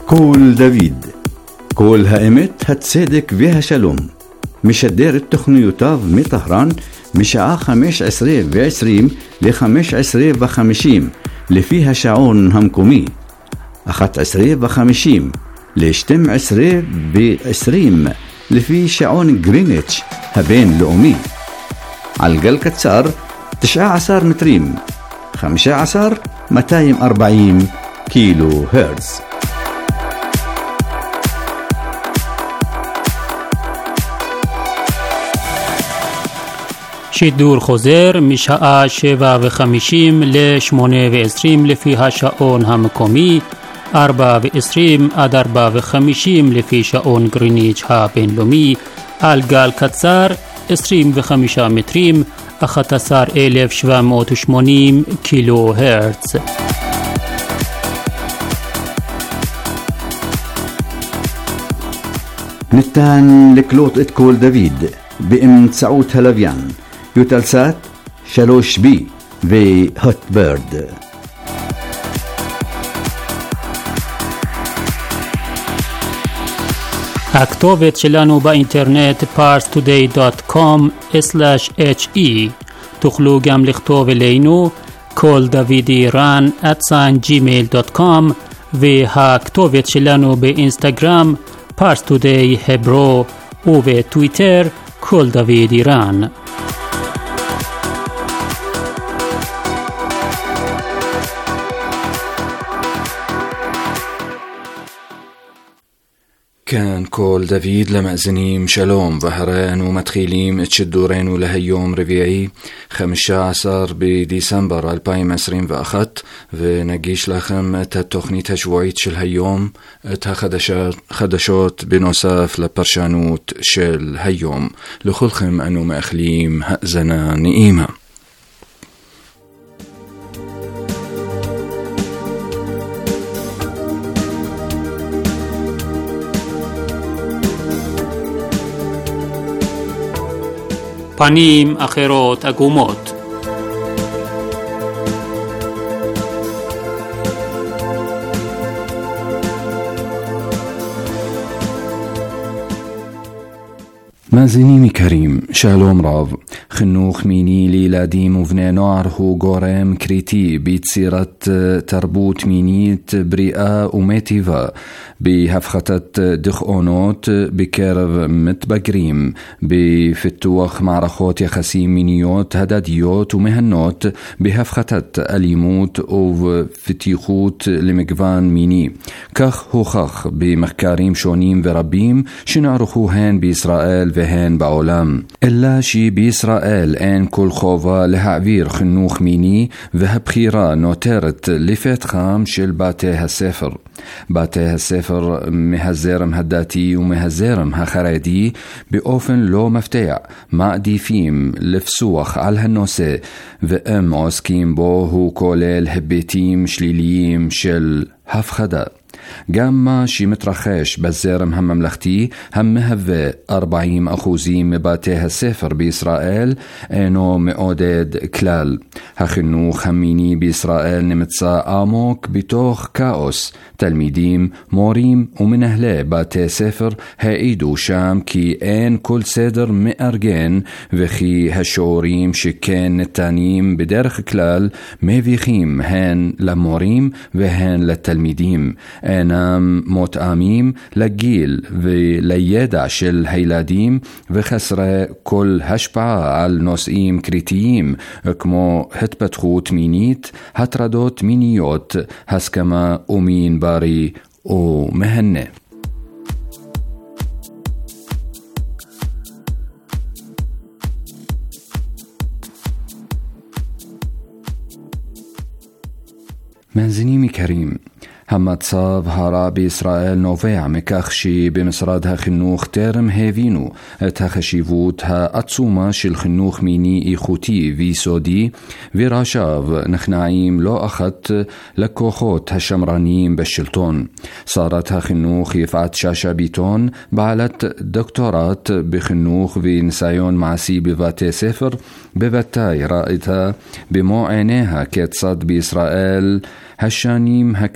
קול דוד, קול האמת, הצדק והשלום. משדר את תוכניותיו מטהרן משעה 15:20 ל-15:50 לפי השעון המקומי, 11:50 ל-12:20 לפי שעון גריניץ' הבינלאומי. על גל קצר 19 מטרים, 15,240 קילו הרץ. שידור חוזר משעה 7:50 ל-8:20 לפי השעון המקומי, 4:20 עד 4:50 לפי שעון גריניץ' הבינלאומי, על גל קצר 25 מטרים, 11,780 קילו הרץ. ניתן לקלוט את קול דוד באמצעות הלוויין, יוטלסאט 3B והוטברד. הכתובת שלנו באינטרנט parstoday.com/he. תוכלו גם לכתוב אלינו קול דוד איראן @gmail.com, והכתובת שלנו באינסטגרם parstoday hebro ובטוויטר קול דוד איראן. كان كول دافيد لمأزنيم شلوم ظهران ومتخيليم اتشدورين لهيوم ربيعي 15 بديسمبر 2021 ونجيش لكم التخنيت الشوعيت شل هيوم خدشات بنصاف لبرشانوت شل هيوم لخلخم أنو مأخليم هأزنا نئيمة. פנים אחרות עגומות. מאזיני קרים, שלום רב. חינוך מיני לילדים ובני נוער הוא גורם קריטי ביצירת תרבות מינית בריאה ומיטיבה, בהפחתת דיכאונות בקרב מתבגרים, בפיתוח מערכות יחסים מיניות הדדיות ומהנות, בהפחתת אלימות ובפתיחות למגוון מיני. כך הוכח במחקרים שונים ורבים שנערכו הן בישראל והן בעולם. אלא שבישראל אין כל חובה להעביר חינוך מיני, והבחירה נותרת לפתחם של בתי הספר. בתי הספר מהזרם הדתי ומהזרם החרדי באופן לא מפתיע מעדיפים לפסוח על הנושא, והם עוסקים בו הוא כולל היבטים שליליים של הפחדה. גם מה שמתרחש בזרם הממלכתי המהווה 40% מבתי הספר בישראל אינו מעודד כלל. החינוך המיני בישראל נמצא עמוק בתוך כאוס. תלמידים, מורים ומנהלי בתי ספר העידו שם כי אין כל סדר מארגן, וכי השיעורים שכן ניתנים בדרך כלל מביכים הן למורים והן לתלמידים. אינם מותאמים לגיל ולידע של הילדים, וחסרי כל השפעה על נושאים קריטיים כמו התפתחות מינית, הטרדות מיניות, הסכמה ומין בריא ומהנה. מאזינים יקרים, המצב הרע בישראל נובע מכך שבמשרד החינוך טרם הבינו את החשיבות העצומה של חינוך מיני איכותי ויסודי, וראשיו נכנעים לא אחת לכוחות השמרניים בשלטון. שרת החינוך יפעת שאשא ביטון, בעלת דוקטורט בחינוך וניסיון מעשי בבתי ספר, בוודאי ראתה במו עיניה כיצד בישראל השנים הקריטיות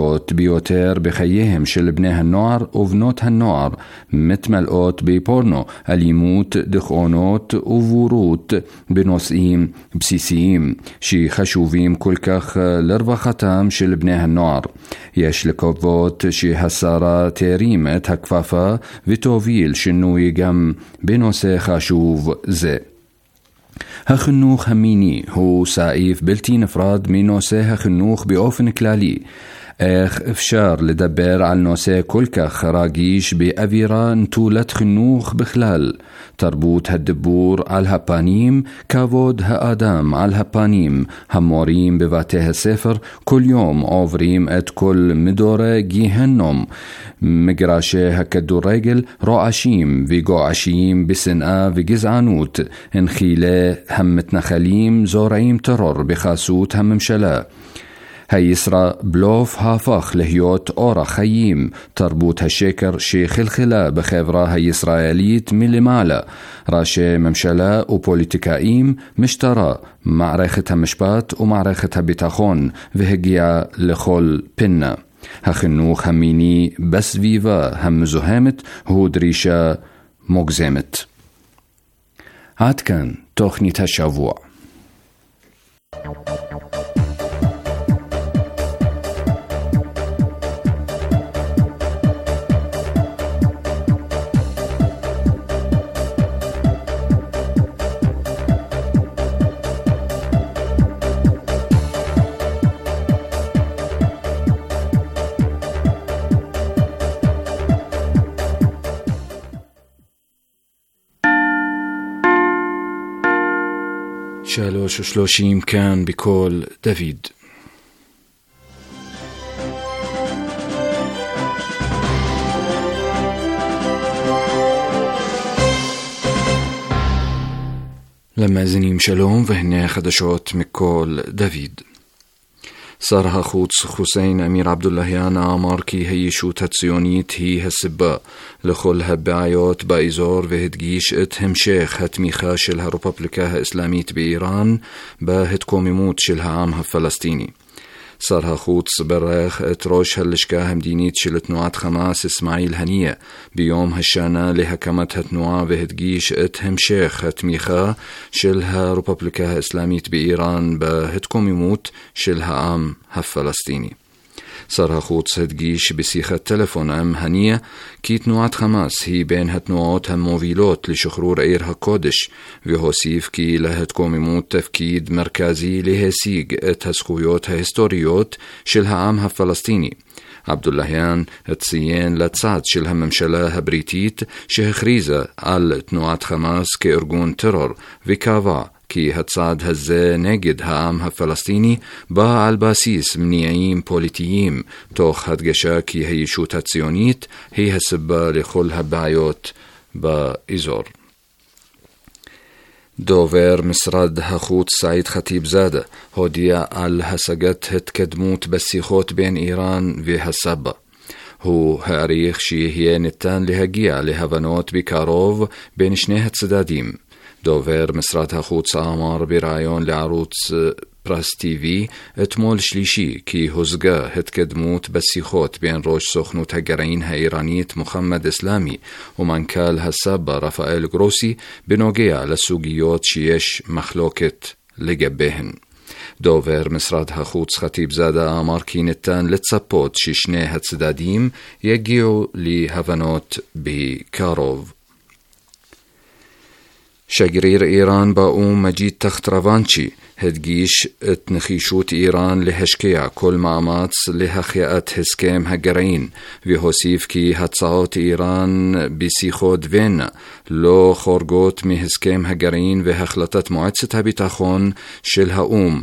משמעותיות ביותר בחייהם של בני הנוער ובנות הנוער, מתמלאות בפורנו, אלימות, דכאונות ובורות בנושאים בסיסיים שחשובים כל כך לרווחתם של בני הנוער. יש לקוות שהשרה תרים את הכפפה ותוביל שינוי גם בנושא חשוב זה. החינוך המיני הוא סעיף בלתי נפרד מנושא החינוך באופן כללי. איך אפשר לדבר על נושא כל כך רגיש באווירה נטולת חינוך בכלל? תרבות הדיבור על הפנים, כבוד האדם על הפנים. המורים בבתי הספר כל יום עוברים את כל מדורי גיהנום. מגרשי הכדורגל רועשים וגועשים בשנאה וגזענות. הנחילי המתנחלים זורעים טרור בחסות הממשלה. הישראבלוף הפך להיות אורח חיים, תרבות השקר שחלחלה בחברה הישראלית מלמעלה. ראשי ממשלה ופוליטיקאים, משטרה, מערכת המשפט ומערכת הביטחון, והגיעה לכל פינה. החינוך המיני בסביבה המזוהמת הוא דרישה מוגזמת. עד כאן תוכנית השבוע. שלוש ושלושים כאן בקול דוד. למאזינים שלום, והנה חדשות מקול דוד. שר החוץ חוסיין אמיר עבדולהיאן אמר כי הישות הציונית היא הסיבה לכל הבעיות באזור, והדגיש את המשך התמיכה של הרפובליקה האסלאמית באיראן בהתקוממות של העם הפלסטיני. שר החוץ ברך את ראש הלשכה המדינית של תנועת חמאס אסמאעיל הנייה ביום השנה להקמת התנועה, והדגיש את המשך התמיכה של הרפובליקה האסלאמית באיראן בהתקוממות של העם הפלסטיני. שר החוץ הדגיש בשיחת טלפון עם הנייה כי תנועת חמאס היא בין התנועות המובילות לשחרור עיר הקודש, והוסיף כי להתקוממות תפקיד מרכזי להשיג את הזכויות ההיסטוריות של העם הפלסטיני. עבדולהיאן ציין לצד של הממשלה הבריטית שהכריזה על תנועת חמאס כארגון טרור, וקבע כי הצעד הזה נגד העם הפלסטיני בא על בסיס מניעים פוליטיים, תוך הדגשה כי הישות הציונית היא הסיבה לכל הבעיות באזור. דובר משרד החוץ סעיד חטיב זאדה הודיע על השגת התקדמות בשיחות בין איראן והסבא. הוא העריך שיהיה ניתן להגיע להבנות בקרוב בין שני הצדדים. דובר משרד החוץ אמר בראיון לערוץ פרס TV אתמול שלישי כי הושגה התקדמות בשיחות בין ראש סוכנות הגרעין האיראנית מוחמד אסלאמי ומנכ"ל הסבא רפאל גרוסי בנוגע לסוגיות שיש מחלוקת לגביהן. דובר משרד החוץ חטיב זאדה אמר כי ניתן לצפות ששני הצדדים יגיעו להבנות בקרוב. שגריר איראן באום מג'יד תחט-רבנצ'י הדגיש את נחישות איראן להשקיע כל מאמץ להחייאת הסכם הגרעין, והוסיף כי הצעות איראן בשיחות וינה לא חורגות מהסכם הגרעין והחלטת מועצת הביטחון של האום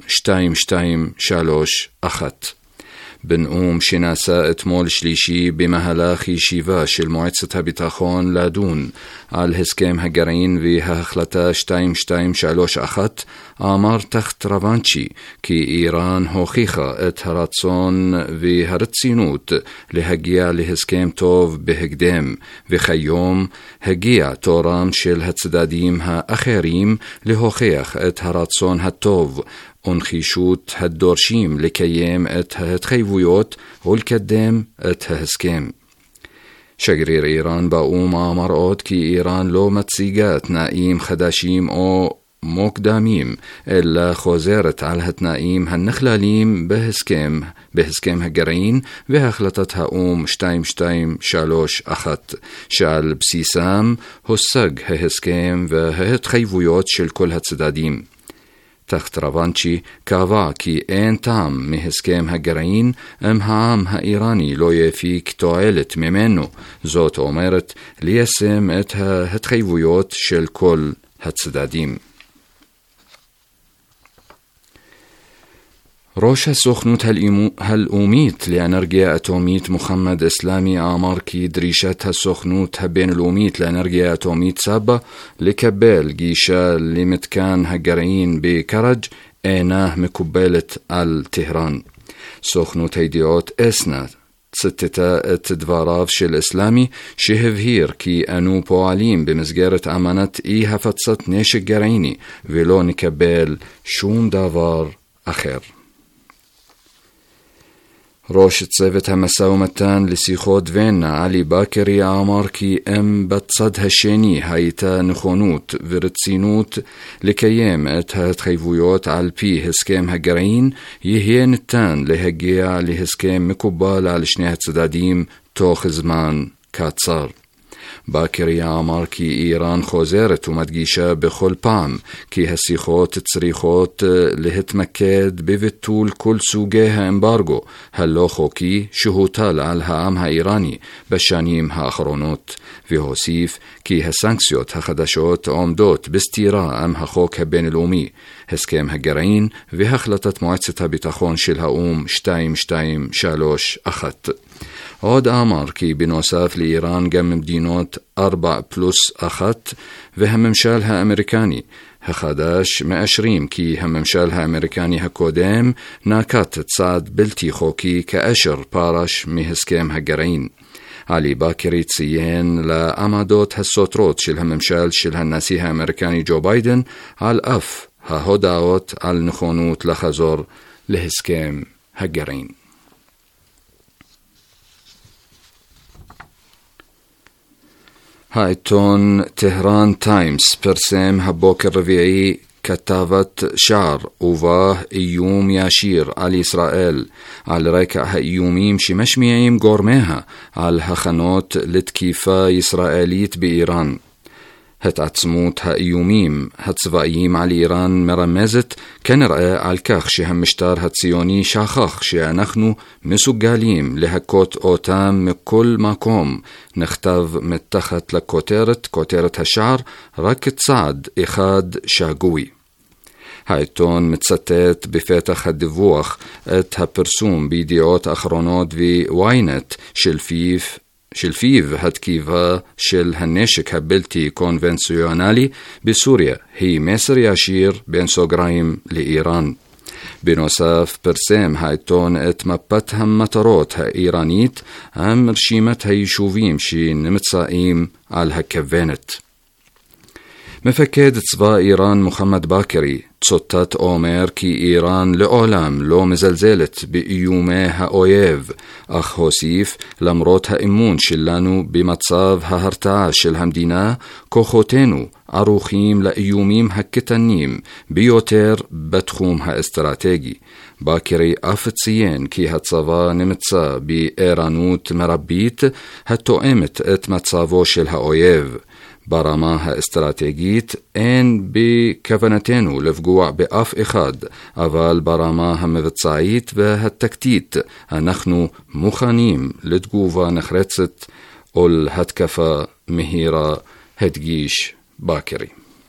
2231. בנאום שנעשה אתמול שלישי במהלך ישיבה של מועצת הביטחון לדון על הסכם הגרעין וההחלטה 2231, אמר תחט-רבנצ'י כי איראן הוכיחה את הרצון והרצינות להגיע להסכם טוב בהקדם, וכיום הגיע תורם של הצדדים האחרים להוכיח את הרצון הטוב ונחישות הדורשים לקיים את ההתחייבויות ולקדם את ההסכם. שגריר איראן באו"ם אמר עוד כי איראן לא מציגה תנאים חדשים או מוקדמים, אלא חוזרת על התנאים הנכללים בהסכם הגרעין והחלטת האו"ם 2231, שעל בסיסם הושג ההסכם וההתחייבויות של כל הצדדים. תחת רבנצ'י קבע כי אין טעם מהסכם הגרעין אם העם האיראני לא יפיק תועלת ממנו, זאת אומרת ליישם את ההתחייבויות של כל הצדדים. ראש הסוכנות הלאומית לאנרגיה אטומית מוחמד אסלאמי אמר כי דרישת הסוכנות הבינלאומית לאנרגיה אטומית סבא לקבל גישה למתקן הגרעין בקרג' אינה מקובלת על טהרן. סוכנות הידיעות אסנה ציטטה את דבריו של אסלאמי שהבהיר כי אנו פועלים במסגרת אמנת אי הפצת נשק גרעיני ולא נקבל שום דבר אחר. ראש צוות המשא ומתן לשיחות וינה עלי באקרי אמר כי אם בצד השני הייתה נכונות ורצינות לקיים את ההתחייבויות על פי הסכם הגרעין, יהיה ניתן להגיע להסכם מקובל על שני הצדדים תוך זמן קצר. באקרי אמר כי איראן חוזרת ומדגישה בכל פעם כי השיחות צריכות להתמקד בביטול כל סוגי האמברגו הלא חוקי שהוטל על העם האיראני בשנים האחרונות, והוסיף כי הסנקציות החדשות עומדות בסתירה עם החוק הבינלאומי, הסכם הגרעין והחלטת מועצת הביטחון של האו"ם 2231. עוד אמר כי בנוסף לאיראן גם מדינות 4+1 והממשל האמריקני החדש מאשרים כי הממשל האמריקני הקודם נקט צעד בלתי חוקי כאשר פרש מהסכם הגרעין. עלי באקרי ציין לעמדות הסותרות של הממשל של הנשיא האמריקני ג'ו ביידן על אף ההודעות על נכונות לחזור להסכם הגרעין. העיתון טהרן טיימס פרסם הבוקר רביעי כתבת שער ובה איום ישיר על ישראל על רקע האיומים שמשמיעים גורמיה על הכנות לתקיפה ישראלית באיראן. התעצמות האיומים הצבאיים על איראן מרמזת כנראה על כך שהמשטר הציוני שכח שאנחנו מסוגלים להכות אותם מכל מקום. נכתב מתחת כותרת השער רק צעד אחד שגוי. העיתון מצטט בפתח הדיווח את הפרסום בידיעות אחרונות וויינט שלפיו התקיפה של הנשק הבלתי קונבנציונלי בסוריה היא מסר ישיר בין סוגריים לאיראן. בנוסף פרסם העיתון את מפת המטרות האיראנית עם רשימת היישובים שנמצאים על הכוונת. מפקד צבא איראן מוחמד באקרי צוטט אומר כי איראן לעולם לא מזלזלת באיומי האויב, אך הוסיף למרות האמון שלנו במצב ההרתעה של המדינה, כוחותינו ערוכים לאיומים הקטנים ביותר בתחום האסטרטגי. באקרי אף ציין כי הצבא נמצא בערנות מרבית התואמת את מצבו של האויב. ברמה האסטרטגית אין בכוונתנו לפגוע באף אחד, אבל ברמה המבצעית והטקטית אנחנו מוכנים לתגובה נחרצת או להתקפה מהירה, הדגיש באקרי.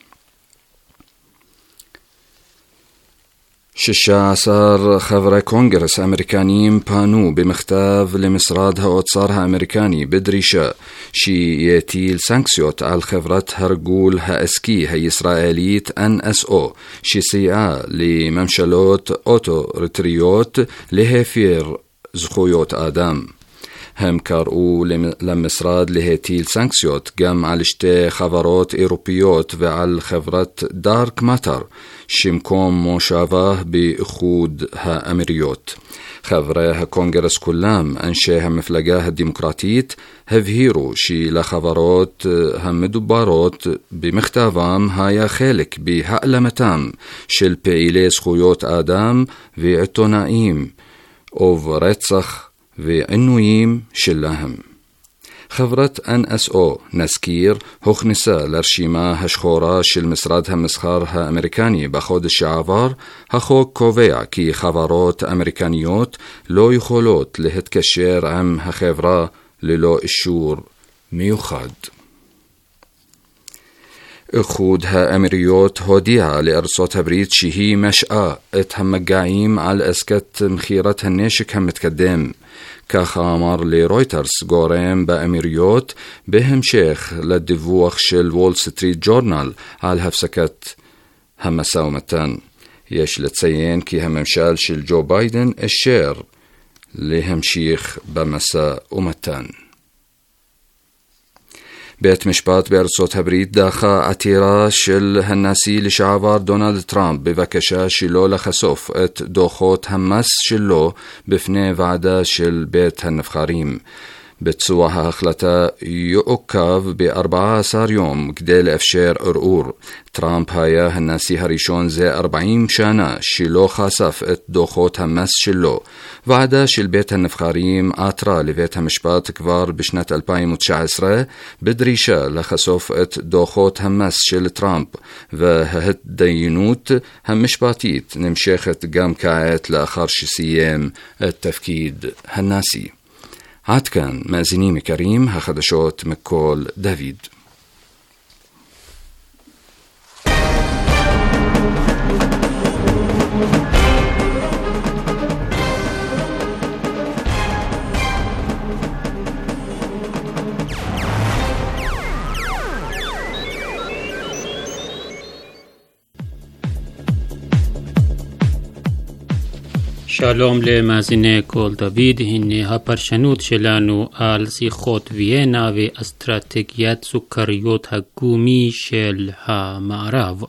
16 חברי קונגרס האמריקניים פנו במכתב למשרד האוצר האמריקני בדרישה שיטיל סנקציות על חברת הרגול העסקי הישראלית NSO שסייעה לממשלות אוטוריטריות להפר זכויות אדם. הם קראו למשרד להטיל סנקציות גם על שתי חברות אירופיות ועל חברת דארק מאטר שמקום מושבה באיחוד האמירויות. חברי הקונגרס כולם, אנשי המפלגה הדמוקרטית, הבהירו שלחברות המדוברות במכתבם היה חלק בהעלמתם של פעילי זכויות אדם ועיתונאים וברצח ועינויים שלהם. חברת NSO, נזכיר, הוכנסה לרשימה השחורה של משרד המסחר האמריקני בחודש שעבר. החוק קובע כי חברות אמריקניות לא יכולות להתקשר עם החברה ללא אישור מיוחד. איחוד האמירויות הודיעה לארצות הברית שהיא משעה את המגעים על עסקת מכירת הנשק המתקדם. כך אמר לרויטרס גורם באמירויות בהמשך לדיווח של וול סטריט ג'ורנל על הפסקת המשא ומתן. יש לציין כי הממשל של ג'ו ביידן אישר להמשיך במשא ומתן. בית משפט בארצות הברית דחה עתירה של הנשיא לשעבר דונלד טראמפ בבקשה שלו לחשוף את דוחות המס שלו בפני ועדה של בית הנבחרים. ביצוע ההחלטה יעוכב ב-14 יום כדי לאפשר ערעור. טראמפ היה הנשיא הראשון זה 40 שנה שלא חשף את דוחות המס שלו. ועדה של בית הנבחרים עתרה לבית המשפט כבר בשנת 2019 בדרישה לחשוף את דוחות המס של טראמפ, וההתדיינות המשפטית נמשכת גם כעת לאחר שסיים את תפקיד הנשיא. עד כאן, מאזינים יקרים, החדשות מכל דוד. שלום למאזיני כל דוד, הנה הפרשנות שלנו על שיחות ויאנה ואסטרטגיית סוכריות הגומי של המערב.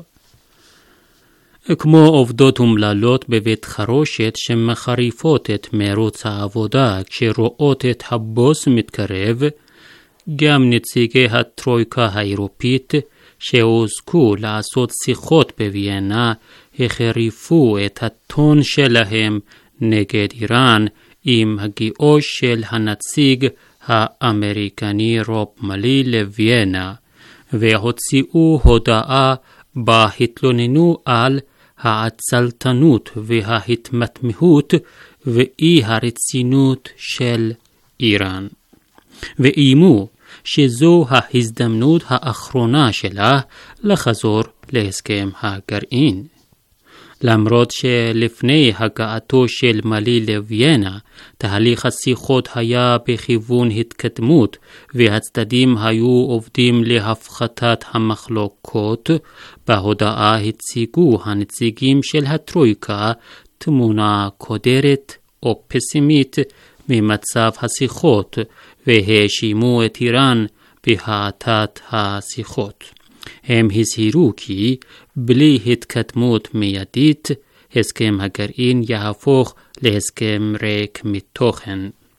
כמו עובדות ומללות בבית חרושת שמחריפות את מרוץ העבודה כשרואות את הבוס מתקרב, גם נציגי הטרויקה האירופית שהוזכו לעשות שיחות בוויאנה החריפו את הטון שלהם נגד איראן עם הגיעו של הנציג האמריקני רוב מלי לוויאנה, והוציאו הודעה בה התלוננו על העצלתנות וההתמתמהות ואי הרצינות של איראן, ואיימו שזו ההזדמנות האחרונה שלה לחזור להסכם הגרעין. למרות שלפני הגעתו של מלי לוויאנה, תהליך השיחות היה בכיוון התקדמות, והצדדים היו עובדים להפחתת המחלוקות, בהודעה הציגו הנציגים של הטרויקה תמונה קודרת או פסימית ממצב השיחות, והאשימו את איראן בהאטת השיחות. הם הזהירו כי בלי התקדמות מיידית, הסכם הגרעין יהפוך להסכם ריק מתוכן.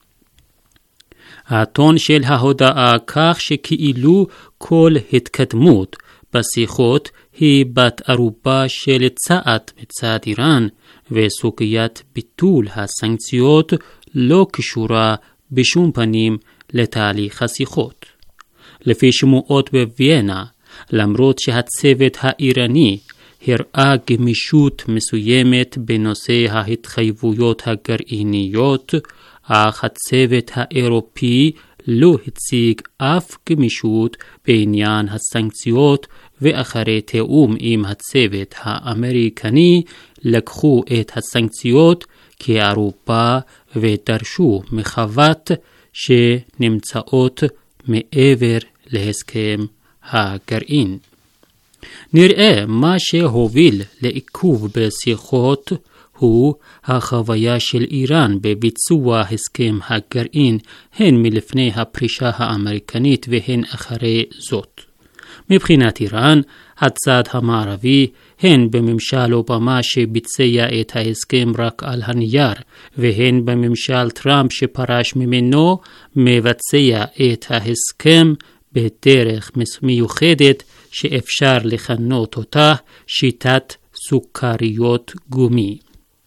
הטון של ההודעה כך שכאילו כל התקדמות בשיחות היא בת ערובה של צעד מצד איראן, וסוגיית ביטול הסנקציות לא קשורה בשום פנים לתהליך השיחות. לפי שמועות בוויאנה, למרות שהצוות האיראני הראה גמישות מסוימת בנושא ההתחייבויות הגרעיניות, אך הצוות האירופי לא הציג אף גמישות בעניין הסנקציות, ואחרי תיאום עם הצוות האמריקני לקחו את הסנקציות כערובה ודרשו מחוות שנמצאות מעבר להסכם הגרעין. נראה מה שהוביל לעיכוב בשיחות הוא החוויה של איראן בביצוע הסכם הגרעין, הן מלפני הפרישה האמריקנית והן אחרי זאת. מבחינת איראן, הצד המערבי, הן בממשל אובמה שביצע את ההסכם רק על הנייר, והן בממשל טראמפ שפרש ממנו, מבצע את ההסכם בדרך מיוחדת שאפשר לכנות אותה שיטת סוכריות גומי.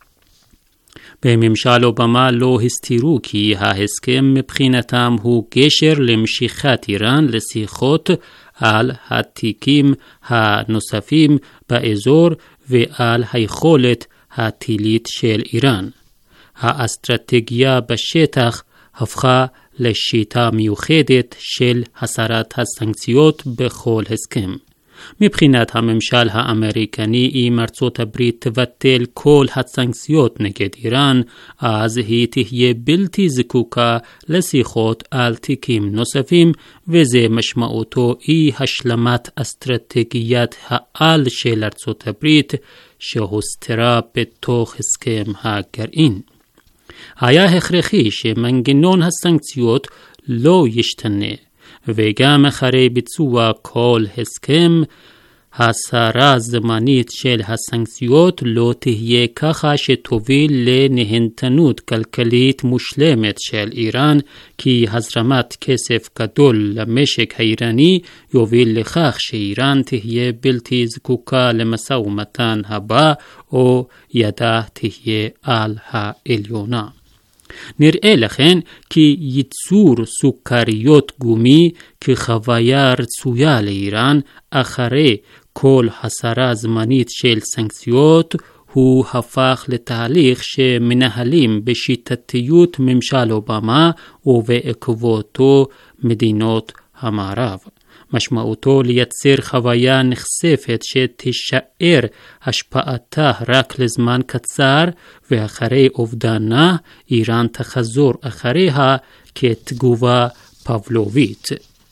בממשל אובמה לא הסתירו כי ההסכם מבחינתם הוא גשר למשיכת איראן לשיחות על התיקים הנוספים באזור ועל היכולת הטילית של איראן. האסטרטגיה בשטח הפכה לשיטה מיוחדת של הסרת הסנקציות בכל הסכם. מבחינת הממשל האמריקני, אם ארצות הברית תבטל כל הסנקציות נגד איראן, אז היא תהיה בלתי זקוקה לשיחות על תיקים נוספים, וזה משמעותו היא השלמת אסטרטגיית העל של ארצות הברית שהוסתרה בתוך הסכם הגרעין. היה הכרחי שמנגנון הסנקציות לא ישתנה, וגם אחרי ביצוע כל הסכם, הסרה זמנית של הסנקציות לא תהיה ככה שתוביל לנהנתנות כלכלית מושלמת של איראן, כי הזרמת כסף גדול למשק האיראני יוביל לכך שאיראן תהיה בלתי זקוקה למשא ומתן הבא, או ידה תהיה על העליונה. נראה לכן כי ייצור סוכריות גומי כחוויה רצויה לאיראן אחרי כל הסרה זמנית של סנקציות הוא הפך לתהליך שמנהלים בשיטתיות ממשל אובמה ובעקבותו מדינות המערב. משמעותו לייצר חוויה נחשפת שתישאר השפעתה רק לזמן קצר, ואחרי אובדנה איראן תחזור אחריה כתגובה פבלובית.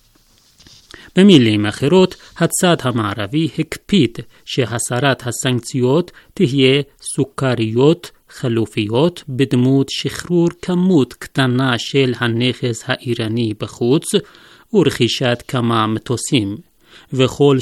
במילים אחרות, הצד המערבי הקפיד שהסרת הסנקציות תהיה סוכריות חלופיות בדמות שחרור כמות קטנה של הנכס האיראני בחוץ, ורכישת כמה מטוסים, וכל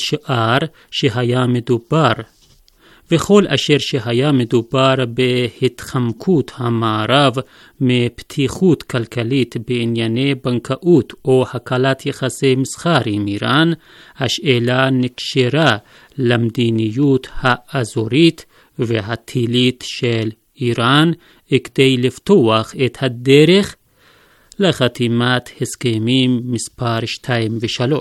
אשר שהיה מדובר בהתחמקות המערב מפתיחות כלכלית בענייני בנקאות או הקלת יחסי מסחר עם איראן, השאלה נקשרה למדיניות האזורית והטילית של איראן כדי לפתוח את הדרך לחתימת הסכמים מספר 2 ו-3.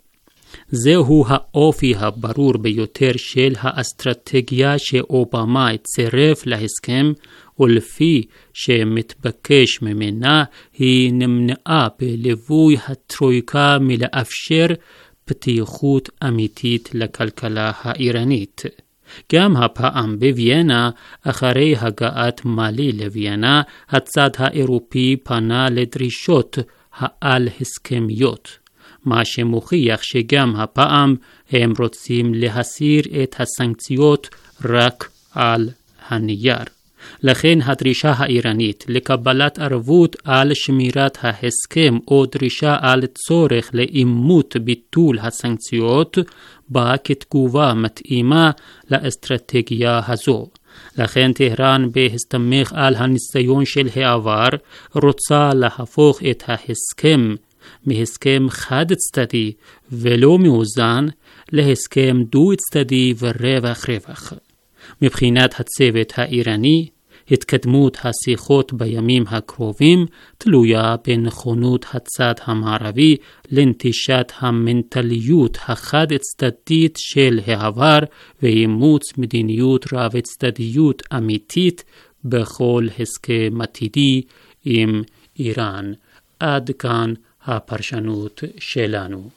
זהו האופי הברור ביותר של האסטרטגיה שאובמה צירף להסכם, ולפי שמתבקש ממנה היא נמנעה בליווי הטרויקה מלאפשר פתיחות אמיתית לכלכלה האיראנית. גם הפעם בוויינה, אחרי הגעת מאלי לוויינה, הצד האירופי פנה לדרישות העל הסכמיות, מה שמוכיח שגם הפעם הם רוצים להסיר את הסנקציות רק על הנייר. לכן הדרישה האיראנית לקבלת ערבות על שמירת ההסכם או דרישה על צורך לאימות ביטול הסנקציות באה כתגובה מתאימה לאסטרטגיה הזו. לכן טהרן בהסתמך על הניסיון של העבר רוצה להפוך את ההסכם מהסכם חד צדדי ולא מאוזן להסכם דו צדדי ורווח. מבחינת הצוות האיראני, התקדמות השיחות בימים הקרובים תלויה בנכונות הצד המערבי לנטישת המנטליות החד צדדית של העבר ואימוץ מדיניות רב צדדיות אמיתית בכל הסכם עתידי עם איראן. עד כאן הפרשנות שלנו.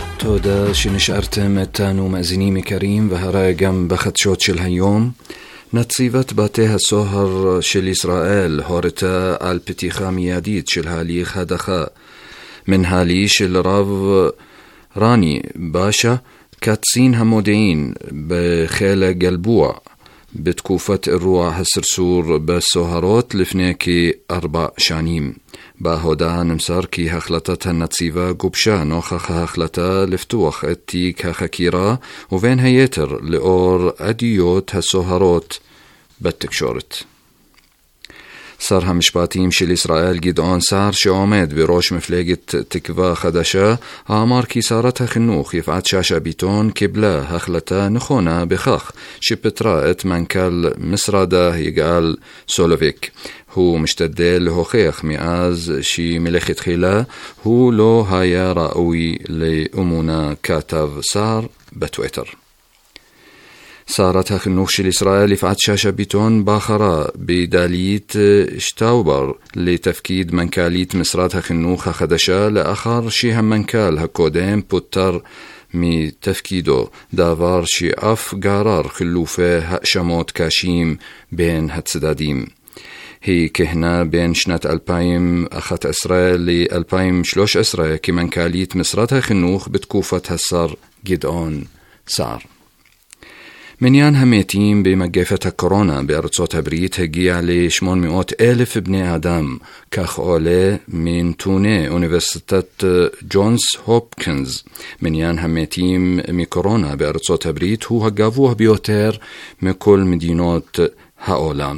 תודה שנשארתם איתנו מאזינים יקרים, והרי גם בחדשות של היום נציבת בתי הסוהר של ישראל הורתה על פתיחה מיידית של הליך הדחה מנהלי של רב רני באשה, קצין המודיעין בחיל גלבוע, בתקופת אירוע הסרסור בסוהרות לפני כ4 שנים. בהודעה נמסר כי החלטת הנציבה גובשה נוכח ההחלטה לפתוח את תיק החקירה, ובין היתר לאור עדויות הסוהרות בתקשורת. שר המשפטים של ישראל גדעון סער, שעומד בראש מפלגת תקווה חדשה, אמר כי שרת החינוך יפעת שאשא ביטון קיבלה החלטה נכונה בכך שפטרה את מנכ"ל משרדה יגאל סולוביק. הוא משתדל להוכיח מאז שמלכתחילה הוא לא היה ראוי לאמונה, כתב סער בטוויטר. שרת החינוך של ישראל יפעת שאשא ביטון בחרה בדלית שטאובר לתפקיד מנכ"לית משרד החינוך החדשה, לאחר שהמנכ"ל הקודם פוטר מתפקידו, דבר שאף גרר חילופי האשמות קשים בין הצדדים. היא כהנה בין שנת 2011 ל-2013 כמנכ"לית משרד החינוך בתקופת השר גדעון סער. מניין המתים במגפת הקורונה בארצות הברית הגיע ל-800,000 בני אדם, כך עולה מנתוני אוניברסיטת ג'ונס הופקינס. מניין המתים מקורונה בארצות הברית הוא הגבוה ביותר מכל מדינות העולם.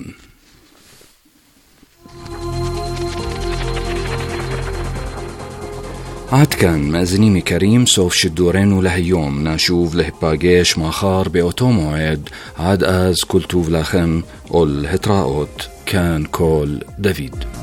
עד כאן מאזינים יקרים, סוף שידורנו להיום. נשוב להיפגש מחר באותו מועד. עד אז כל טוב לכם ולהתראות. כאן כל דוד.